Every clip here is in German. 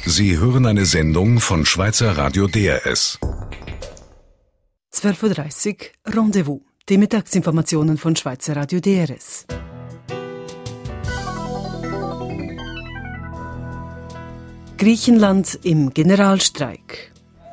Sie hören eine Sendung von Schweizer Radio DRS. 12.30 Uhr Rendezvous. Die Mittagsinformationen von Schweizer Radio DRS. Griechenland im Generalstreik.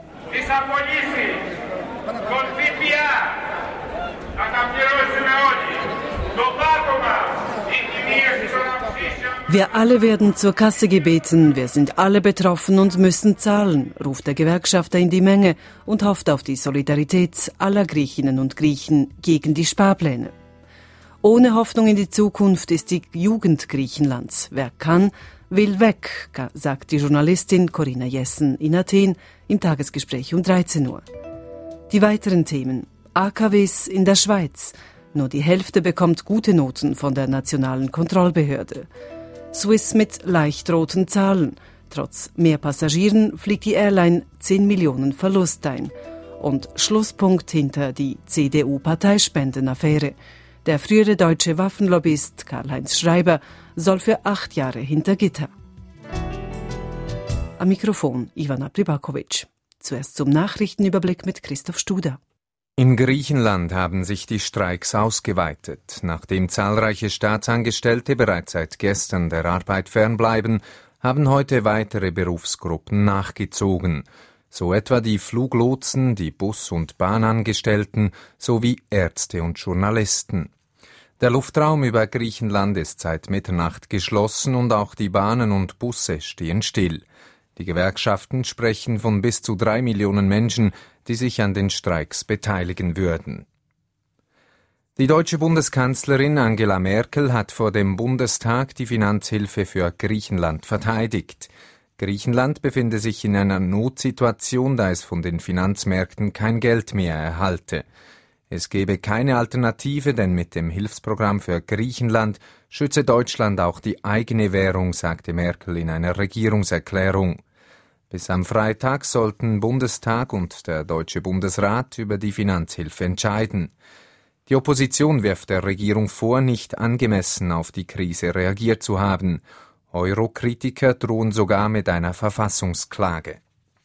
Wir alle werden zur Kasse gebeten, wir sind alle betroffen und müssen zahlen, ruft der Gewerkschafter in die Menge und hofft auf die Solidarität aller Griechinnen und Griechen gegen die Sparpläne. Ohne Hoffnung in die Zukunft ist die Jugend Griechenlands. Wer kann, will weg, sagt die Journalistin Corinna Jessen in Athen im Tagesgespräch um 13 Uhr. Die weiteren Themen: AKWs in der Schweiz. Nur die Hälfte bekommt gute Noten von der Nationalen Kontrollbehörde. Swiss mit leicht roten Zahlen. Trotz mehr Passagieren fliegt die Airline 10 Millionen Verlust ein. Und Schlusspunkt hinter die CDU-Parteispendenaffäre. Der frühere deutsche Waffenlobbyist Karl-Heinz Schreiber soll für 8 Jahre hinter Gitter. Am Mikrofon Ivana Pribakovic. Zuerst zum Nachrichtenüberblick mit Christoph Studer. In Griechenland haben sich die Streiks ausgeweitet. Nachdem zahlreiche Staatsangestellte bereits seit gestern der Arbeit fernbleiben, haben heute weitere Berufsgruppen nachgezogen. So etwa die Fluglotsen, die Bus- und Bahnangestellten sowie Ärzte und Journalisten. Der Luftraum über Griechenland ist seit Mitternacht geschlossen und auch die Bahnen und Busse stehen still. Die Gewerkschaften sprechen von bis zu 3 Millionen Menschen, die sich an den Streiks beteiligen würden. Die deutsche Bundeskanzlerin Angela Merkel hat vor dem Bundestag die Finanzhilfe für Griechenland verteidigt. Griechenland befinde sich in einer Notsituation, da es von den Finanzmärkten kein Geld mehr erhalte. Es gebe keine Alternative, denn mit dem Hilfsprogramm für Griechenland schütze Deutschland auch die eigene Währung, sagte Merkel in einer Regierungserklärung. Bis am Freitag sollten Bundestag und der Deutsche Bundesrat über die Finanzhilfe entscheiden. Die Opposition wirft der Regierung vor, nicht angemessen auf die Krise reagiert zu haben. Euro-Kritiker drohen sogar mit einer Verfassungsklage.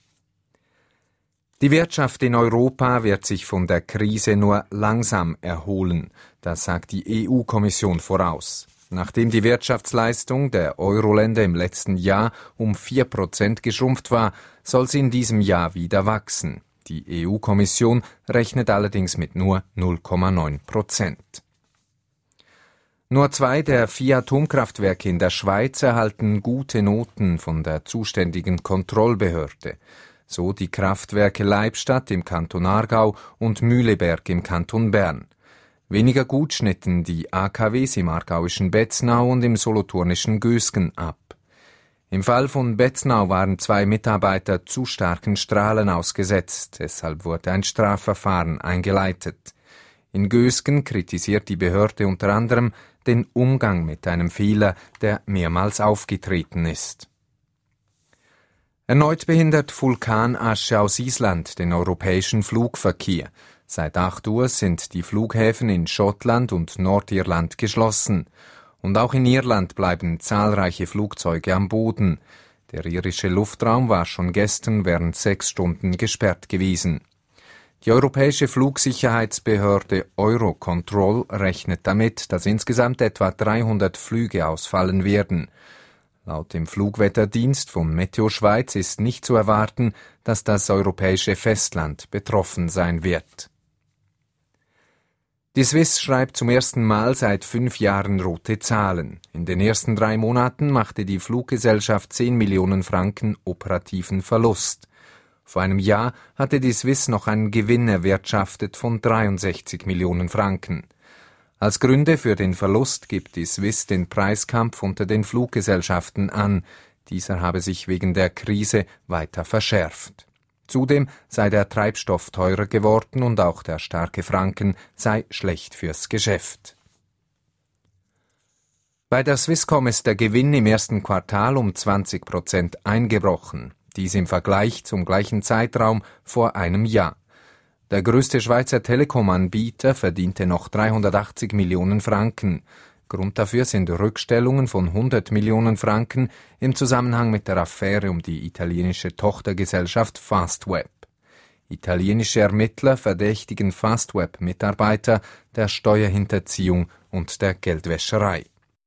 Die Wirtschaft in Europa wird sich von der Krise nur langsam erholen, das sagt die EU-Kommission voraus. Nachdem die Wirtschaftsleistung der Euro-Länder im letzten Jahr um 4% geschrumpft war, soll sie in diesem Jahr wieder wachsen. Die EU-Kommission rechnet allerdings mit nur 0,9%. Nur 2 der 4 Atomkraftwerke in der Schweiz erhalten gute Noten von der zuständigen Kontrollbehörde. So die Kraftwerke Leibstadt im Kanton Aargau und Mühleberg im Kanton Bern. Weniger gut schnitten die AKWs im aargauischen Betznau und im solothurnischen Gösgen ab. Im Fall von Betznau waren 2 Mitarbeiter zu starken Strahlen ausgesetzt, deshalb wurde ein Strafverfahren eingeleitet. In Gösgen kritisiert die Behörde unter anderem den Umgang mit einem Fehler, der mehrmals aufgetreten ist. Erneut behindert Vulkanasche aus Island den europäischen Flugverkehr. Seit 8 Uhr sind die Flughäfen in Schottland und Nordirland geschlossen. Und auch in Irland bleiben zahlreiche Flugzeuge am Boden. Der irische Luftraum war schon gestern während 6 Stunden gesperrt gewesen. Die europäische Flugsicherheitsbehörde Eurocontrol rechnet damit, dass insgesamt etwa 300 Flüge ausfallen werden. Laut dem Flugwetterdienst von Meteo Schweiz ist nicht zu erwarten, dass das europäische Festland betroffen sein wird. Die Swiss schreibt zum ersten Mal seit 5 Jahren rote Zahlen. In den ersten 3 Monaten machte die Fluggesellschaft 10 Millionen Franken operativen Verlust. Vor einem Jahr hatte die Swiss noch einen Gewinn erwirtschaftet von 63 Millionen Franken. Als Gründe für den Verlust gibt die Swiss den Preiskampf unter den Fluggesellschaften an. Dieser habe sich wegen der Krise weiter verschärft. Zudem sei der Treibstoff teurer geworden und auch der starke Franken sei schlecht fürs Geschäft. Bei der Swisscom ist der Gewinn im ersten Quartal um 20% eingebrochen. Dies im Vergleich zum gleichen Zeitraum vor einem Jahr. Der größte Schweizer Telekom-Anbieter verdiente noch 380 Millionen Franken. Grund dafür sind Rückstellungen von 100 Millionen Franken im Zusammenhang mit der Affäre um die italienische Tochtergesellschaft Fastweb. Italienische Ermittler verdächtigen Fastweb-Mitarbeiter der Steuerhinterziehung und der Geldwäscherei.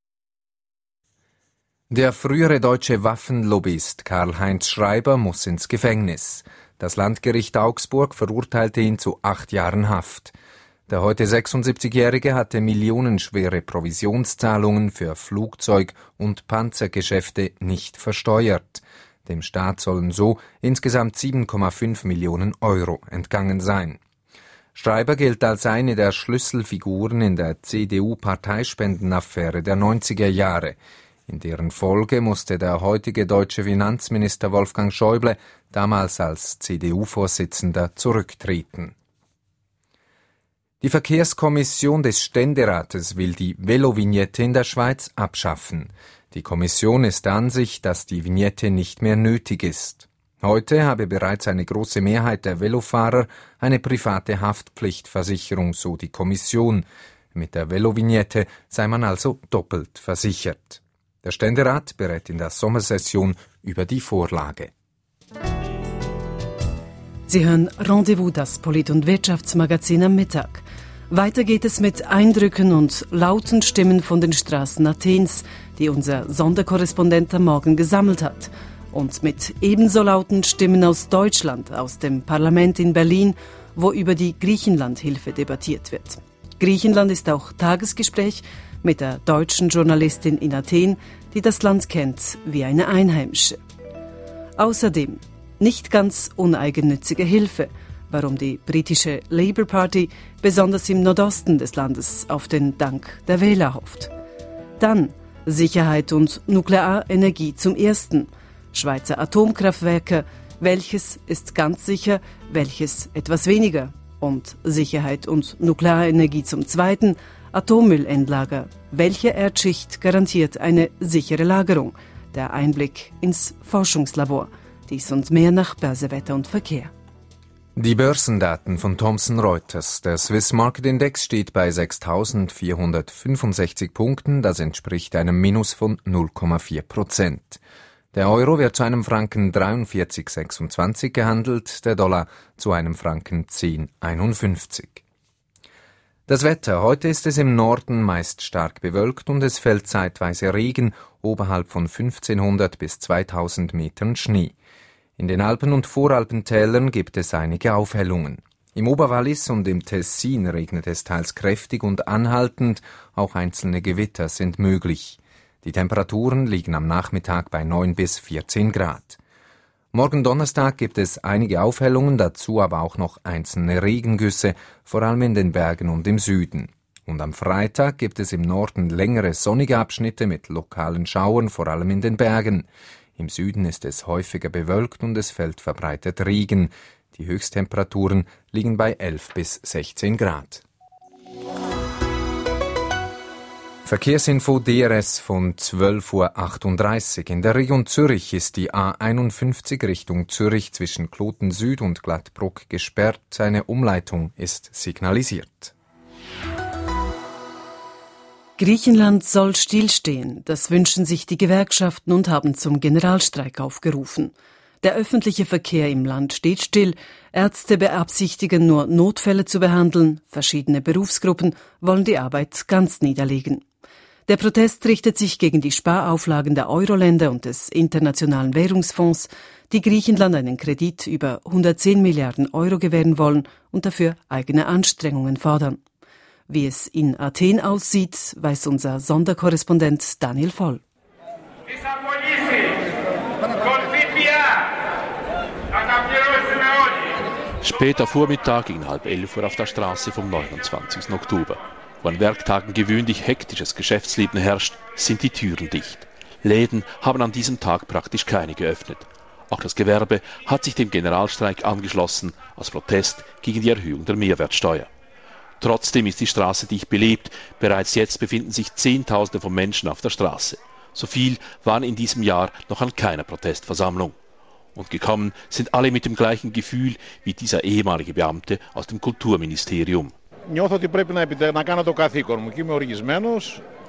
Der frühere deutsche Waffenlobbyist Karl-Heinz Schreiber muss ins Gefängnis. Das Landgericht Augsburg verurteilte ihn zu 8 Jahren Haft. Der heute 76-Jährige hatte millionenschwere Provisionszahlungen für Flugzeug- und Panzergeschäfte nicht versteuert. Dem Staat sollen so insgesamt 7,5 Millionen Euro entgangen sein. Schreiber gilt als eine der Schlüsselfiguren in der CDU-Parteispendenaffäre der 90er Jahre. In deren Folge musste der heutige deutsche Finanzminister Wolfgang Schäuble damals als CDU-Vorsitzender zurücktreten. Die Verkehrskommission des Ständerates will die Velovignette in der Schweiz abschaffen. Die Kommission ist der Ansicht, dass die Vignette nicht mehr nötig ist. Heute habe bereits eine große Mehrheit der Velofahrer eine private Haftpflichtversicherung, so die Kommission. Mit der Velovignette sei man also doppelt versichert. Der Ständerat berät in der Sommersession über die Vorlage. Sie hören Rendezvous, das Polit- und Wirtschaftsmagazin am Mittag. Weiter geht es mit Eindrücken und lauten Stimmen von den Straßen Athens, die unser Sonderkorrespondent am Morgen gesammelt hat. Und mit ebenso lauten Stimmen aus Deutschland, aus dem Parlament in Berlin, wo über die Griechenland-Hilfe debattiert wird. Griechenland ist auch Tagesgespräch mit der deutschen Journalistin in Athen, die das Land kennt wie eine Einheimische. Außerdem nicht ganz uneigennützige Hilfe, warum die britische Labour Party besonders im Nordosten des Landes auf den Dank der Wähler hofft. Dann Sicherheit und Nuklearenergie zum Ersten, Schweizer Atomkraftwerke, welches ist ganz sicher, welches etwas weniger, und Sicherheit und Nuklearenergie zum Zweiten, Atommüllendlager. Welche Erdschicht garantiert eine sichere Lagerung? Der Einblick ins Forschungslabor. Dies und mehr nach Börsewetter und Verkehr. Die Börsendaten von Thomson Reuters. Der Swiss Market Index steht bei 6.465 Punkten. Das entspricht einem Minus von 0,4%. Der Euro wird zu einem Franken 43,26 gehandelt, der Dollar zu einem Franken 10,51. Das Wetter. Heute ist es im Norden meist stark bewölkt und es fällt zeitweise Regen, oberhalb von 1500 bis 2000 Metern Schnee. In den Alpen- und Voralpentälern gibt es einige Aufhellungen. Im Oberwallis und im Tessin regnet es teils kräftig und anhaltend, auch einzelne Gewitter sind möglich. Die Temperaturen liegen am Nachmittag bei 9 bis 14 Grad. Morgen Donnerstag gibt es einige Aufhellungen, dazu aber auch noch einzelne Regengüsse, vor allem in den Bergen und im Süden. Und am Freitag gibt es im Norden längere sonnige Abschnitte mit lokalen Schauern, vor allem in den Bergen. Im Süden ist es häufiger bewölkt und es fällt verbreitet Regen. Die Höchsttemperaturen liegen bei 11 bis 16 Grad. Verkehrsinfo DRS von 12.38 Uhr. In der Region Zürich ist die A51 Richtung Zürich zwischen Kloten Süd und Glattbruck gesperrt. Eine Umleitung ist signalisiert. Griechenland soll stillstehen. Das wünschen sich die Gewerkschaften und haben zum Generalstreik aufgerufen. Der öffentliche Verkehr im Land steht still. Ärzte beabsichtigen nur Notfälle zu behandeln. Verschiedene Berufsgruppen wollen die Arbeit ganz niederlegen. Der Protest richtet sich gegen die Sparauflagen der Euro-Länder und des Internationalen Währungsfonds, die Griechenland einen Kredit über 110 Milliarden Euro gewähren wollen und dafür eigene Anstrengungen fordern. Wie es in Athen aussieht, weiß unser Sonderkorrespondent Daniel Voll. Später Vormittag gegen 10:30 auf der Straße vom 29. Oktober. Wo an Werktagen gewöhnlich hektisches Geschäftsleben herrscht, sind die Türen dicht. Läden haben an diesem Tag praktisch keine geöffnet. Auch das Gewerbe hat sich dem Generalstreik angeschlossen, als Protest gegen die Erhöhung der Mehrwertsteuer. Trotzdem ist die Straße dicht belebt. Bereits jetzt befinden sich Zehntausende von Menschen auf der Straße. So viel waren in diesem Jahr noch an keiner Protestversammlung. Und gekommen sind alle mit dem gleichen Gefühl wie dieser ehemalige Beamte aus dem Kulturministerium. Νιώθω ότι πρέπει να κάνω το καθήκον μου και είμαι οργισμένος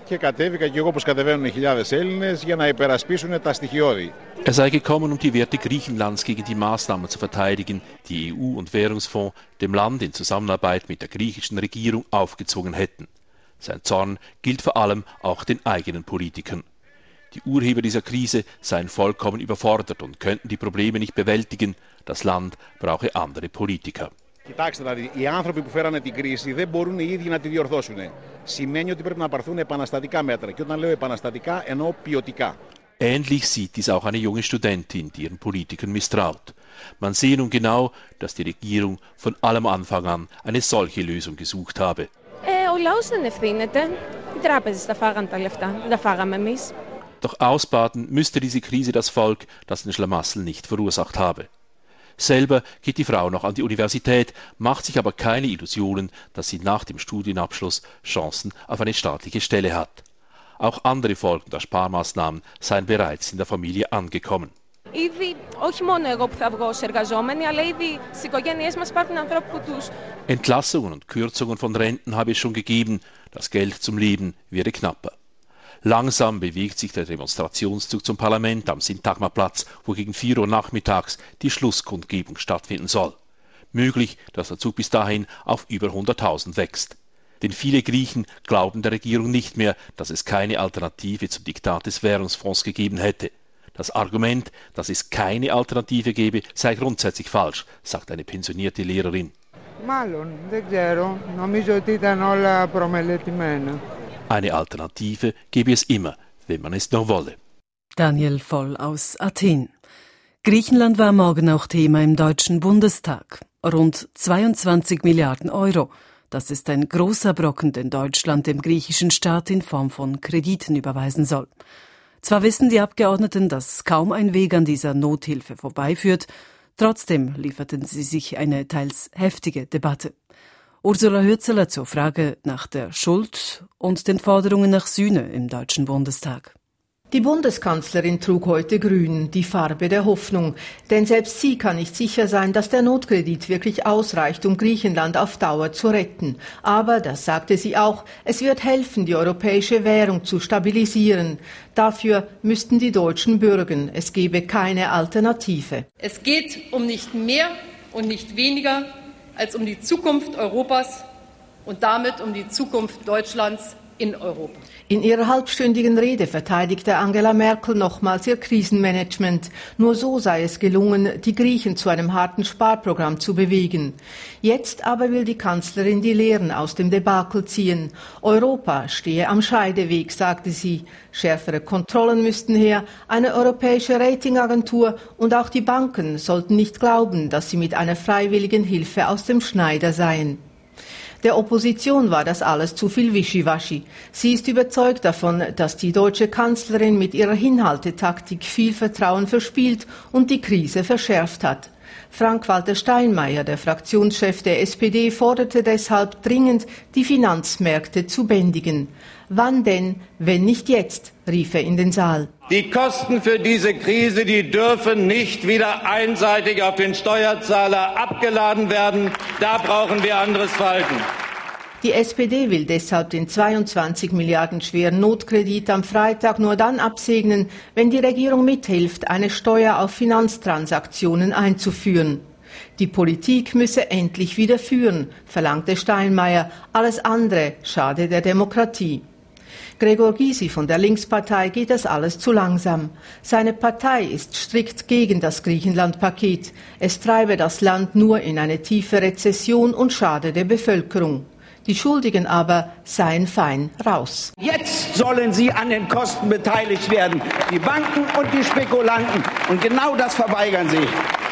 Er sei gekommen, um die Werte Griechenlands gegen die Maßnahmen zu verteidigen, die EU und Währungsfonds dem Land in Zusammenarbeit mit der griechischen Regierung aufgezwungen hätten. Sein Zorn gilt vor allem auch den eigenen Politikern. Die Urheber dieser Krise seien vollkommen überfordert und könnten die Probleme nicht bewältigen. Das Land brauche andere Politiker. Κοιτάξτε, δηλαδή, οι άνθρωποι που φέρανε την κρίση δεν μπορούν οι ίδιοι να τη διορθώσουν. Σημαίνει ότι πρέπει να πάρθουν επαναστατικά μέτρα. Και όταν λέω επαναστατικά, εννοώ ποιοτικά. Ähnlich sieht dies auch eine junge Studentin, die ihren Politikern misstraut. Man sehe nun genau, dass die Regierung von allem Anfang an eine solche Lösung gesucht habe. Ο λαός δεν ευθύνεται. Οι τράπεζες τα φάγαν τα λεφτά. Δεν τα φάγαμε εμείς. Doch ausbaden müsste diese Krise das Volk, das den Schlamassel nicht verursacht habe. Selber geht die Frau noch an die Universität, macht sich aber keine Illusionen, dass sie nach dem Studienabschluss Chancen auf eine staatliche Stelle hat. Auch andere Folgen der Sparmaßnahmen seien bereits in der Familie angekommen. Ήδη, όχι μόνο εγώ που θα βγω ως εργαζόμενη, αλλά ήδη στις οικογένειές μας υπάρχουν ανθρώποι που τους... Entlassungen und Kürzungen von Renten habe es schon gegeben, das Geld zum Leben werde knapper. Langsam bewegt sich der Demonstrationszug zum Parlament am Syntagmaplatz, wo gegen 4 Uhr nachmittags die Schlusskundgebung stattfinden soll. Möglich, dass der Zug bis dahin auf über 100.000 wächst. Denn viele Griechen glauben der Regierung nicht mehr, dass es keine Alternative zum Diktat des Währungsfonds gegeben hätte. Das Argument, dass es keine Alternative gebe, sei grundsätzlich falsch, sagt eine pensionierte Lehrerin. Eine Alternative gebe es immer, wenn man es nur wolle. Daniel Voll aus Athen. Griechenland war morgen auch Thema im Deutschen Bundestag. Rund 22 Milliarden Euro. Das ist ein großer Brocken, den Deutschland dem griechischen Staat in Form von Krediten überweisen soll. Zwar wissen die Abgeordneten, dass kaum ein Weg an dieser Nothilfe vorbeiführt, trotzdem lieferten sie sich eine teils heftige Debatte. Ursula Hürzeler zur Frage nach der Schuld und den Forderungen nach Sühne im Deutschen Bundestag. Die Bundeskanzlerin trug heute grün, die Farbe der Hoffnung. Denn selbst sie kann nicht sicher sein, dass der Notkredit wirklich ausreicht, um Griechenland auf Dauer zu retten. Aber, das sagte sie auch, es wird helfen, die europäische Währung zu stabilisieren. Dafür müssten die Deutschen bürgen. Es gebe keine Alternative. Es geht um nicht mehr und nicht weniger als um die Zukunft Europas und damit um die Zukunft Deutschlands in Europa. In ihrer halbstündigen Rede verteidigte Angela Merkel nochmals ihr Krisenmanagement. Nur so sei es gelungen, die Griechen zu einem harten Sparprogramm zu bewegen. Jetzt aber will die Kanzlerin die Lehren aus dem Debakel ziehen. Europa stehe am Scheideweg, sagte sie. Schärfere Kontrollen müssten her, eine europäische Ratingagentur und auch die Banken sollten nicht glauben, dass sie mit einer freiwilligen Hilfe aus dem Schneider seien. Der Opposition war das alles zu viel Wischiwaschi. Sie ist überzeugt davon, dass die deutsche Kanzlerin mit ihrer Hinhaltetaktik viel Vertrauen verspielt und die Krise verschärft hat. Frank-Walter Steinmeier, der Fraktionschef der SPD, forderte deshalb dringend, die Finanzmärkte zu bändigen. Wann denn, wenn nicht jetzt, rief er in den Saal. Die Kosten für diese Krise, die dürfen nicht wieder einseitig auf den Steuerzahler abgeladen werden. Da brauchen wir anderes Verhalten. Die SPD will deshalb den 22 Milliarden schweren Notkredit am Freitag nur dann absegnen, wenn die Regierung mithilft, eine Steuer auf Finanztransaktionen einzuführen. Die Politik müsse endlich wieder führen, verlangte Steinmeier. Alles andere schade der Demokratie. Gregor Gysi von der Linkspartei geht das alles zu langsam. Seine Partei ist strikt gegen das Griechenland-Paket. Es treibe das Land nur in eine tiefe Rezession und schade der Bevölkerung. Die Schuldigen aber seien fein raus. Jetzt sollen sie an den Kosten beteiligt werden, die Banken und die Spekulanten. Und genau das verweigern sie.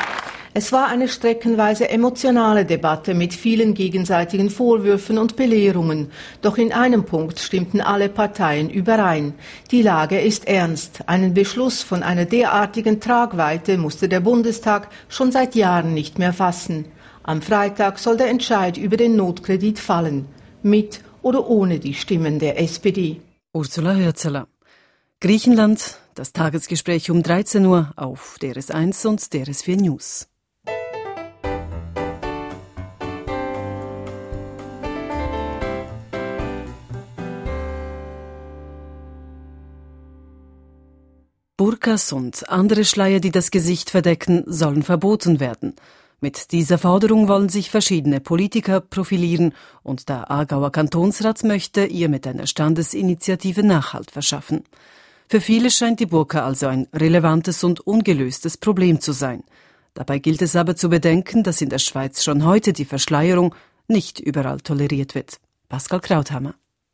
Es war eine streckenweise emotionale Debatte mit vielen gegenseitigen Vorwürfen und Belehrungen. Doch in einem Punkt stimmten alle Parteien überein. Die Lage ist ernst. Einen Beschluss von einer derartigen Tragweite musste der Bundestag schon seit Jahren nicht mehr fassen. Am Freitag soll der Entscheid über den Notkredit fallen. Mit oder ohne die Stimmen der SPD. Ursula Hürzeler. Griechenland, das Tagesgespräch um 13 Uhr auf DRS1 und DRS4 News. Burkas und andere Schleier, die das Gesicht verdecken, sollen verboten werden. Mit dieser Forderung wollen sich verschiedene Politiker profilieren und der Aargauer Kantonsrat möchte ihr mit einer Standesinitiative Nachhalt verschaffen. Für viele scheint die Burka also ein relevantes und ungelöstes Problem zu sein. Dabei gilt es aber zu bedenken, dass in der Schweiz schon heute die Verschleierung nicht überall toleriert wird. Pascal Krauthammer.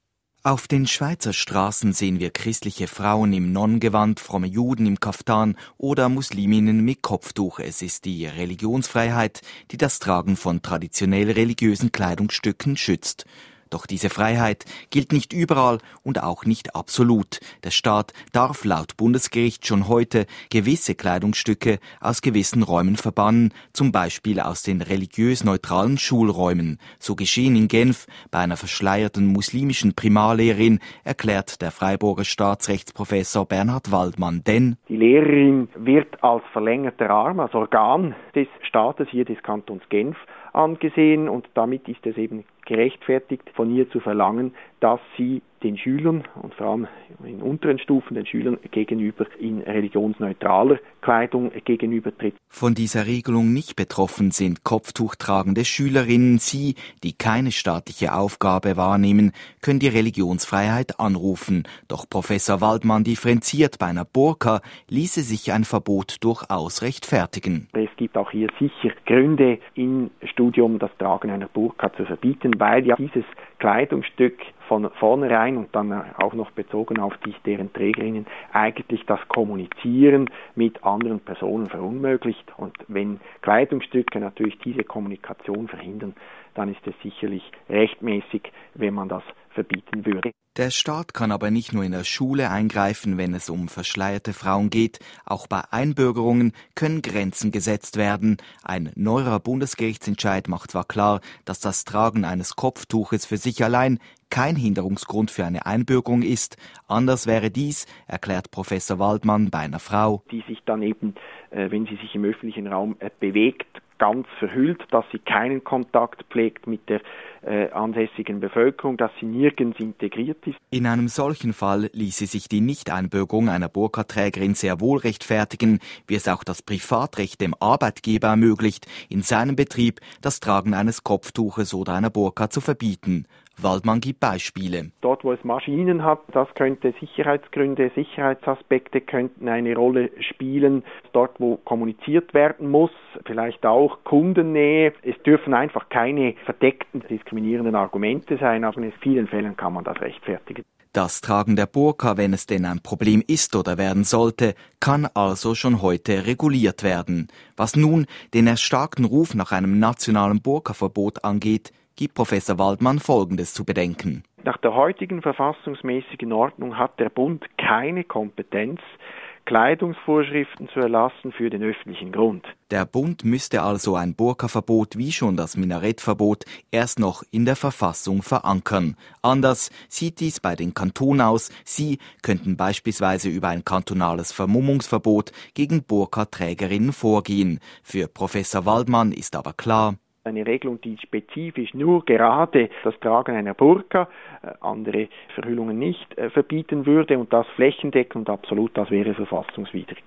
Auf den Schweizer Straßen sehen wir christliche Frauen im Nonnengewand, fromme Juden im Kaftan oder Musliminnen mit Kopftuch. Es ist die Religionsfreiheit, die das Tragen von traditionell religiösen Kleidungsstücken schützt. Doch diese Freiheit gilt nicht überall und auch nicht absolut. Der Staat darf laut Bundesgericht schon heute gewisse Kleidungsstücke aus gewissen Räumen verbannen, zum Beispiel aus den religiös-neutralen Schulräumen. So geschehen in Genf bei einer verschleierten muslimischen Primarlehrerin, erklärt der Freiburger Staatsrechtsprofessor Bernhard Waldmann. Denn die Lehrerin wird als verlängerter Arm, als Organ des Staates, hier des Kantons Genf, angesehen und damit ist es eben gerechtfertigt, von ihr zu verlangen, dass sie den Schülern und vor allem in unteren Stufen den Schülern gegenüber in religionsneutraler Kleidung gegenübertritt. Von dieser Regelung nicht betroffen sind kopftuchtragende Schülerinnen. Sie, die keine staatliche Aufgabe wahrnehmen, können die Religionsfreiheit anrufen. Doch Professor Waldmann differenziert, bei einer Burka ließe sich ein Verbot durchaus rechtfertigen. Es gibt auch hier sicher Gründe im Studium, das Tragen einer Burka zu verbieten, weil ja dieses Kleidungsstück von vornherein und dann auch noch bezogen auf deren Trägerinnen eigentlich das Kommunizieren mit anderen Personen verunmöglicht. Und wenn Kleidungsstücke natürlich diese Kommunikation verhindern, dann ist es sicherlich rechtmäßig, wenn man das verbieten würde. Der Staat kann aber nicht nur in der Schule eingreifen, wenn es um verschleierte Frauen geht. Auch bei Einbürgerungen können Grenzen gesetzt werden. Ein neuerer Bundesgerichtsentscheid macht zwar klar, dass das Tragen eines Kopftuches für sich allein kein Hinderungsgrund für eine Einbürgerung ist. Anders wäre dies, erklärt Professor Waldmann, bei einer Frau, die sich dann eben, wenn sie sich im öffentlichen Raum bewegt, ganz verhüllt, dass sie keinen Kontakt pflegt mit der ansässigen Bevölkerung, dass sie nirgends integriert ist. In einem solchen Fall ließe sich die Nicht-Einbürgerung einer Burkaträgerin sehr wohl rechtfertigen, wie es auch das Privatrecht dem Arbeitgeber ermöglicht, in seinem Betrieb das Tragen eines Kopftuches oder einer Burka zu verbieten. Waldmann gibt Beispiele. Dort, wo es Maschinen hat, das könnte Sicherheitsgründe, Sicherheitsaspekte könnten eine Rolle spielen. Dort, wo kommuniziert werden muss, vielleicht auch Kundennähe. Es dürfen einfach keine verdeckten, diskriminierenden Argumente sein, aber in vielen Fällen kann man das rechtfertigen. Das Tragen der Burka, wenn es denn ein Problem ist oder werden sollte, kann also schon heute reguliert werden. Was nun den erstarkten Ruf nach einem nationalen Burka-Verbot angeht, gibt Professor Waldmann Folgendes zu bedenken. Nach der heutigen verfassungsmäßigen Ordnung hat der Bund keine Kompetenz, Kleidungsvorschriften zu erlassen für den öffentlichen Grund. Der Bund müsste also ein Burka-Verbot wie schon das Minarettverbot erst noch in der Verfassung verankern. Anders sieht dies bei den Kantonen aus. Sie könnten beispielsweise über ein kantonales Vermummungsverbot gegen Burka-Trägerinnen vorgehen. Für Professor Waldmann ist aber klar, eine Regelung, die spezifisch nur gerade das Tragen einer Burka, andere Verhüllungen nicht verbieten würde und das flächendeckend und absolut, das wäre verfassungswidrig.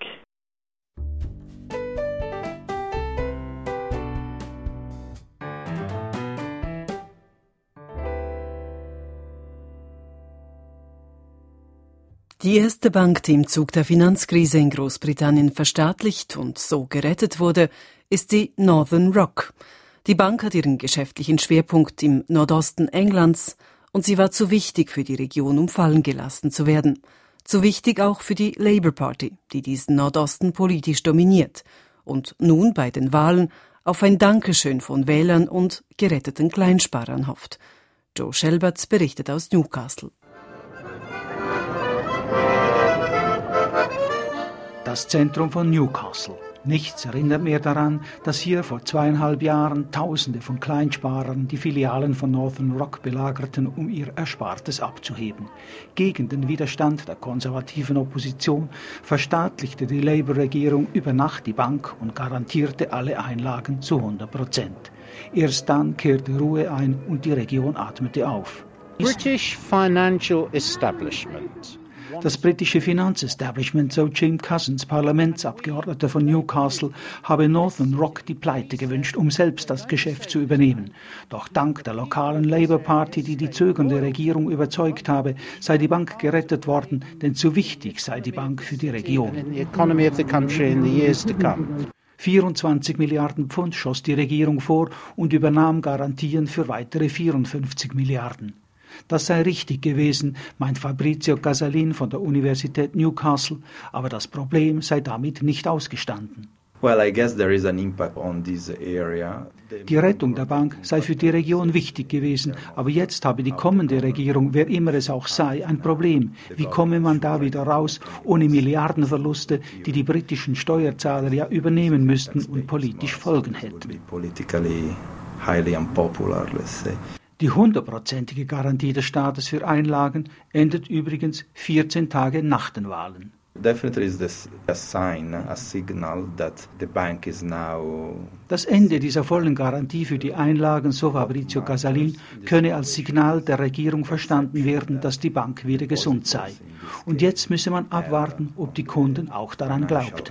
Die erste Bank, die im Zug der Finanzkrise in Großbritannien verstaatlicht und so gerettet wurde, ist die Northern Rock. Die Bank hat ihren geschäftlichen Schwerpunkt im Nordosten Englands und sie war zu wichtig für die Region, um fallen gelassen zu werden. Zu wichtig auch für die Labour Party, die diesen Nordosten politisch dominiert und nun bei den Wahlen auf ein Dankeschön von Wählern und geretteten Kleinsparern hofft. Joe Schelbert berichtet aus Newcastle. Das Zentrum von Newcastle. Nichts erinnert mehr daran, dass hier vor 2,5 Jahren Tausende von Kleinsparern die Filialen von Northern Rock belagerten, um ihr Erspartes abzuheben. Gegen den Widerstand der konservativen Opposition verstaatlichte die Labour-Regierung über Nacht die Bank und garantierte alle Einlagen zu 100%. Erst dann kehrte Ruhe ein und die Region atmete auf. British financial establishment Das britische Finanzestablishment, so Jim Cousins, Parlamentsabgeordneter von Newcastle, habe Northern Rock die Pleite gewünscht, um selbst das Geschäft zu übernehmen. Doch dank der lokalen Labour Party, die die zögernde Regierung überzeugt habe, sei die Bank gerettet worden, denn zu wichtig sei die Bank für die Region. 24 Milliarden Pfund schoss die Regierung vor und übernahm Garantien für weitere 54 Milliarden. Das sei richtig gewesen, meint Fabrizio Casalin von der Universität Newcastle, aber das Problem sei damit nicht ausgestanden. Die Rettung der Bank sei für die Region wichtig gewesen, aber jetzt habe die kommende Regierung, wer immer es auch sei, ein Problem. Wie komme man da wieder raus, ohne Milliardenverluste, die die britischen Steuerzahler ja übernehmen müssten und politisch Folgen hätten? Die 100%ige Garantie des Staates für Einlagen endet übrigens 14 Tage nach den Wahlen. Das Ende dieser vollen Garantie für die Einlagen, so Fabrizio Casalin, könne als Signal der Regierung verstanden werden, dass die Bank wieder gesund sei. Und jetzt müsse man abwarten, ob die Kunden auch daran glaubten.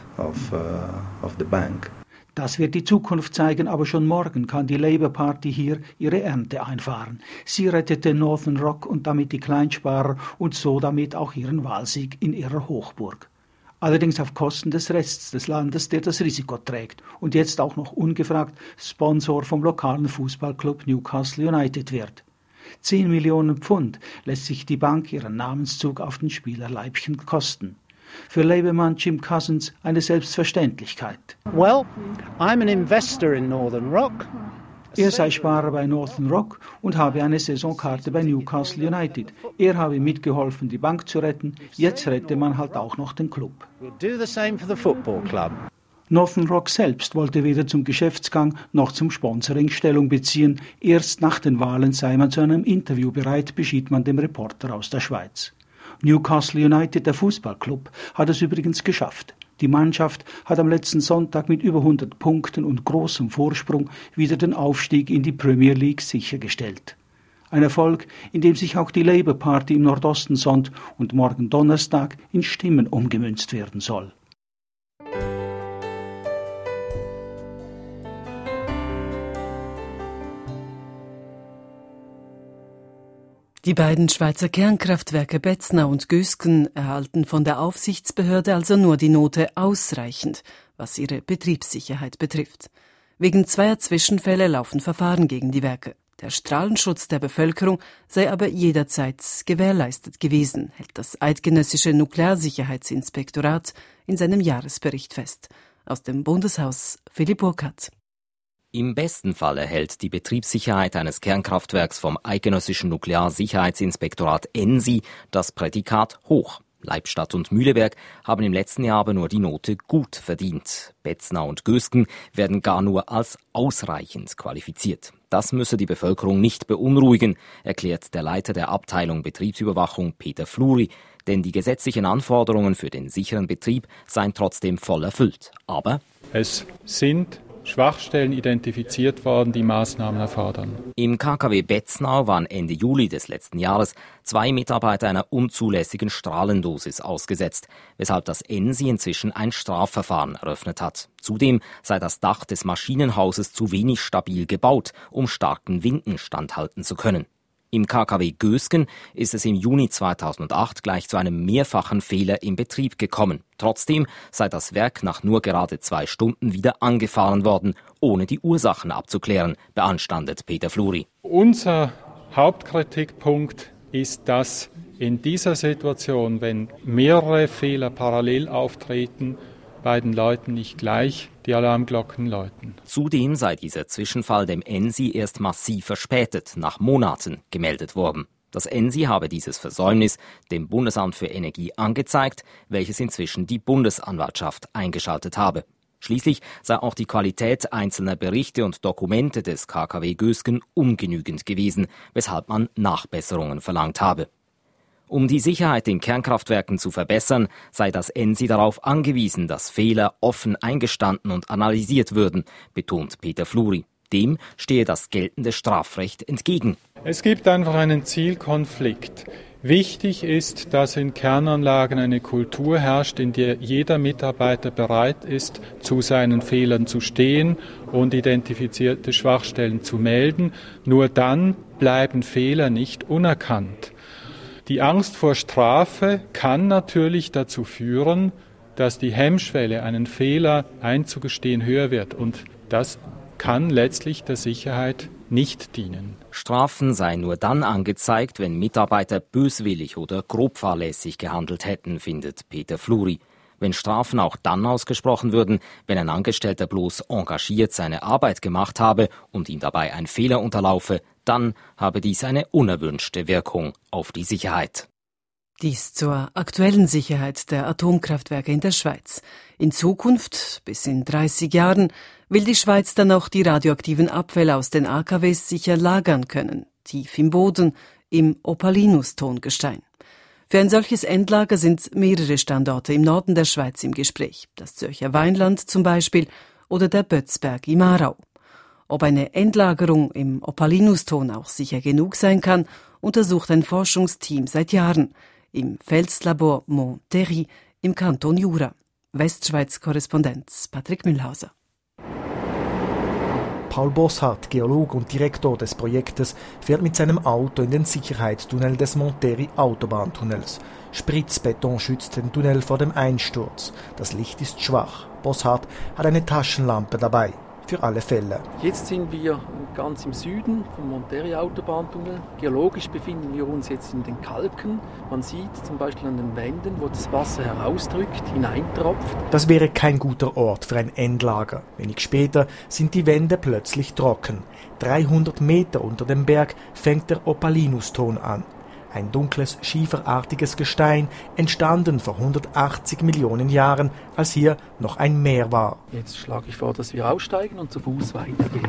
Das wird die Zukunft zeigen, aber schon morgen kann die Labour Party hier ihre Ernte einfahren. Sie rettete Northern Rock und damit die Kleinsparer und so damit auch ihren Wahlsieg in ihrer Hochburg. Allerdings auf Kosten des Rests des Landes, der das Risiko trägt und jetzt auch noch ungefragt Sponsor vom lokalen Fußballclub Newcastle United wird. 10 Millionen Pfund lässt sich die Bank ihren Namenszug auf den Spielerleibchen kosten. Für Labour-Mann Jim Cousins eine Selbstverständlichkeit. Well, I'm an investor in Northern Rock. Er sei Sparer bei Northern Rock und habe eine Saisonkarte bei Newcastle United. Er habe mitgeholfen, die Bank zu retten. Jetzt rette man halt auch noch den Club. We'll do the same for the football club. Northern Rock selbst wollte weder zum Geschäftsgang noch zum Sponsoring Stellung beziehen. Erst nach den Wahlen sei man zu einem Interview bereit, beschied man dem Reporter aus der Schweiz. Newcastle United, der Fußballclub, hat es übrigens geschafft. Die Mannschaft hat am letzten Sonntag mit über 100 Punkten und großem Vorsprung wieder den Aufstieg in die Premier League sichergestellt. Ein Erfolg, in dem sich auch die Labour Party im Nordosten sonnt und morgen Donnerstag in Stimmen umgemünzt werden soll. Die beiden Schweizer Kernkraftwerke Beznau und Gösgen erhalten von der Aufsichtsbehörde also nur die Note ausreichend, was ihre Betriebssicherheit betrifft. Wegen zweier Zwischenfälle laufen Verfahren gegen die Werke. Der Strahlenschutz der Bevölkerung sei aber jederzeit gewährleistet gewesen, hält das Eidgenössische Nuklearsicherheitsinspektorat in seinem Jahresbericht fest. Aus dem Bundeshaus Philipp Burkhardt. Im besten Fall erhält die Betriebssicherheit eines Kernkraftwerks vom Eidgenössischen Nuklearsicherheitsinspektorat ENSI das Prädikat hoch. Leibstadt und Mühleberg haben im letzten Jahr aber nur die Note gut verdient. Beznau und Gösgen werden gar nur als ausreichend qualifiziert. Das müsse die Bevölkerung nicht beunruhigen, erklärt der Leiter der Abteilung Betriebsüberwachung Peter Fluri, denn die gesetzlichen Anforderungen für den sicheren Betrieb seien trotzdem voll erfüllt. Aber es sind Schwachstellen identifiziert worden, die Maßnahmen erfordern. Im KKW Beznau waren Ende Juli des letzten Jahres 2 Mitarbeiter einer unzulässigen Strahlendosis ausgesetzt, weshalb das ENSI inzwischen ein Strafverfahren eröffnet hat. Zudem sei das Dach des Maschinenhauses zu wenig stabil gebaut, um starken Winden standhalten zu können. Im KKW Gösgen ist es im Juni 2008 gleich zu einem mehrfachen Fehler im Betrieb gekommen. Trotzdem sei das Werk nach nur gerade 2 Stunden wieder angefahren worden, ohne die Ursachen abzuklären, beanstandet Peter Fluri. Unser Hauptkritikpunkt ist, dass in dieser Situation, wenn mehrere Fehler parallel auftreten, bei den Leuten nicht gleich die Alarmglocken läuten. Zudem sei dieser Zwischenfall dem ENSI erst massiv verspätet, nach Monaten, gemeldet worden. Das ENSI habe dieses Versäumnis dem Bundesamt für Energie angezeigt, welches inzwischen die Bundesanwaltschaft eingeschaltet habe. Schließlich sei auch die Qualität einzelner Berichte und Dokumente des KKW Gösgen ungenügend gewesen, weshalb man Nachbesserungen verlangt habe. Um die Sicherheit in Kernkraftwerken zu verbessern, sei das ENSI darauf angewiesen, dass Fehler offen eingestanden und analysiert würden, betont Peter Fluri. Dem stehe das geltende Strafrecht entgegen. Es gibt einfach einen Zielkonflikt. Wichtig ist, dass in Kernanlagen eine Kultur herrscht, in der jeder Mitarbeiter bereit ist, zu seinen Fehlern zu stehen und identifizierte Schwachstellen zu melden. Nur dann bleiben Fehler nicht unerkannt. Die Angst vor Strafe kann natürlich dazu führen, dass die Hemmschwelle, einen Fehler einzugestehen, höher wird. Und das kann letztlich der Sicherheit nicht dienen. Strafen seien nur dann angezeigt, wenn Mitarbeiter böswillig oder grob fahrlässig gehandelt hätten, findet Peter Fluri. Wenn Strafen auch dann ausgesprochen würden, wenn ein Angestellter bloß engagiert seine Arbeit gemacht habe und ihm dabei ein Fehler unterlaufe, dann habe dies eine unerwünschte Wirkung auf die Sicherheit. Dies zur aktuellen Sicherheit der Atomkraftwerke in der Schweiz. In Zukunft, bis in 30 Jahren, will die Schweiz dann auch die radioaktiven Abfälle aus den AKWs sicher lagern können, tief im Boden, im Opalinus-Tongestein. Für ein solches Endlager sind mehrere Standorte im Norden der Schweiz im Gespräch, das Zürcher Weinland zum Beispiel oder der Bötzberg im Aarau. Ob eine Endlagerung im Opalinus-Ton auch sicher genug sein kann, untersucht ein Forschungsteam seit Jahren im Felslabor Monterrey im Kanton Jura. Westschweiz-Korrespondent Patrick Mühlhauser. Paul Bosshardt, Geologe und Direktor des Projektes, fährt mit seinem Auto in den Sicherheitstunnel des Monterrey-Autobahntunnels. Spritzbeton schützt den Tunnel vor dem Einsturz. Das Licht ist schwach. Bosshardt hat eine Taschenlampe dabei. Für alle Fälle. Jetzt sind wir ganz im Süden vom Monterrey-Autobahntunnel. Geologisch befinden wir uns jetzt in den Kalken. Man sieht zum Beispiel an den Wänden, wo das Wasser herausdrückt, hineintropft. Das wäre kein guter Ort für ein Endlager. Wenig später sind die Wände plötzlich trocken. 300 Meter unter dem Berg fängt der Opalinus-Ton an. Ein dunkles, schieferartiges Gestein, entstanden vor 180 Millionen Jahren, als hier noch ein Meer war. Jetzt schlage ich vor, dass wir aussteigen und zu Fuß weitergehen.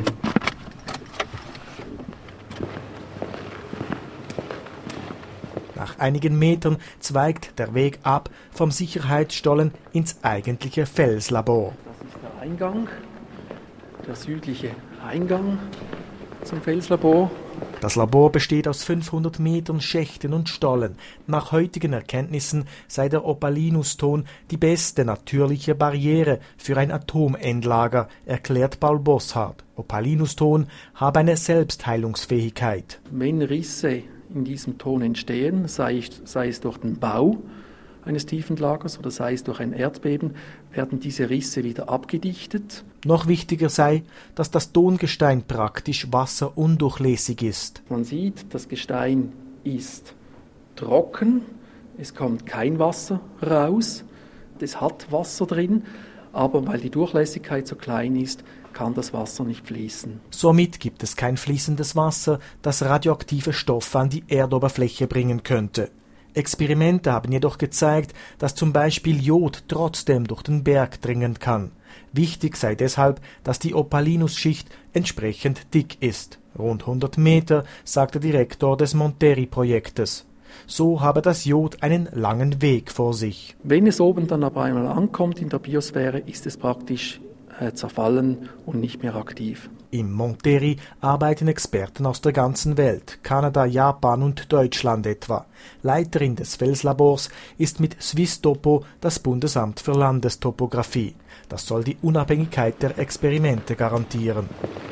Nach einigen Metern zweigt der Weg ab vom Sicherheitsstollen ins eigentliche Felslabor. Das ist der Eingang, der südliche Eingang zum Felslabor. Das Labor besteht aus 500 Metern Schächten und Stollen. Nach heutigen Erkenntnissen sei der Opalinus-Ton die beste natürliche Barriere für ein Atomendlager, erklärt Paul Bosshardt. Opalinus-Ton habe eine Selbstheilungsfähigkeit. Wenn Risse in diesem Ton entstehen, sei es durch den Bau eines Tiefenlagers oder sei es durch ein Erdbeben, werden diese Risse wieder abgedichtet. Noch wichtiger sei, dass das Tongestein praktisch wasserundurchlässig ist. Man sieht, das Gestein ist trocken, es kommt kein Wasser raus, es hat Wasser drin, aber weil die Durchlässigkeit so klein ist, kann das Wasser nicht fließen. Somit gibt es kein fließendes Wasser, das radioaktive Stoffe an die Erdoberfläche bringen könnte. Experimente haben jedoch gezeigt, dass zum Beispiel Jod trotzdem durch den Berg dringen kann. Wichtig sei deshalb, dass die Opalinus-Schicht entsprechend dick ist. Rund 100 Meter, sagt der Direktor des Monterrey-Projektes. So habe das Jod einen langen Weg vor sich. Wenn es oben dann aber einmal ankommt in der Biosphäre, ist es praktisch zerfallen und nicht mehr aktiv. Im Monterrey arbeiten Experten aus der ganzen Welt, Kanada, Japan und Deutschland etwa. Leiterin des Felslabors ist mit Swisstopo das Bundesamt für Landestopographie. Das soll die Unabhängigkeit der Experimente garantieren.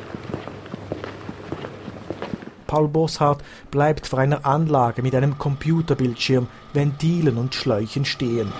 Paul Bosshardt bleibt vor einer Anlage mit einem Computerbildschirm, Ventilen und Schläuchen stehen.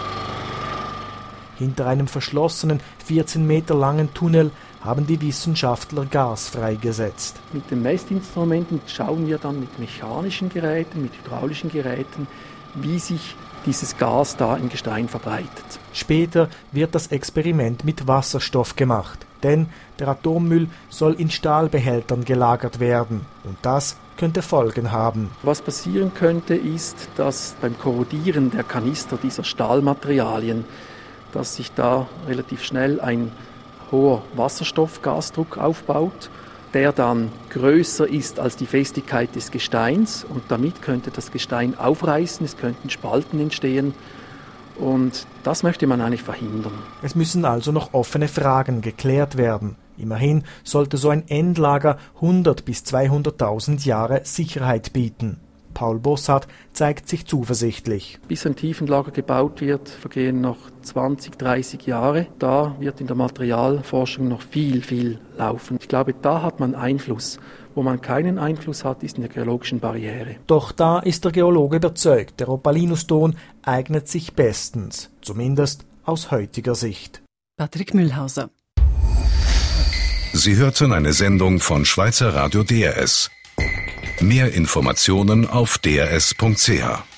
Hinter einem verschlossenen, 14 Meter langen Tunnel haben die Wissenschaftler Gas freigesetzt. Mit den Messinstrumenten schauen wir dann mit mechanischen Geräten, mit hydraulischen Geräten, wie sich dieses Gas da im Gestein verbreitet. Später wird das Experiment mit Wasserstoff gemacht, denn der Atommüll soll in Stahlbehältern gelagert werden und das könnte Folgen haben. Was passieren könnte, ist, dass beim Korrodieren der Kanister dieser Stahlmaterialien, dass sich da relativ schnell ein hoher Wasserstoffgasdruck aufbaut, der dann größer ist als die Festigkeit des Gesteins und damit könnte das Gestein aufreißen, es könnten Spalten entstehen und das möchte man eigentlich verhindern. Es müssen also noch offene Fragen geklärt werden. Immerhin sollte so ein Endlager 100 bis 200.000 Jahre Sicherheit bieten. Paul Bossart zeigt sich zuversichtlich. Bis ein Tiefenlager gebaut wird, vergehen noch 20, 30 Jahre. Da wird in der Materialforschung noch viel laufen. Ich glaube, da hat man Einfluss. Wo man keinen Einfluss hat, ist in der geologischen Barriere. Doch da ist der Geologe überzeugt, der Opalinuston eignet sich bestens, zumindest aus heutiger Sicht. Patrick Mühlhauser. Sie hörten eine Sendung von Schweizer Radio DRS. Mehr Informationen auf drs.ch.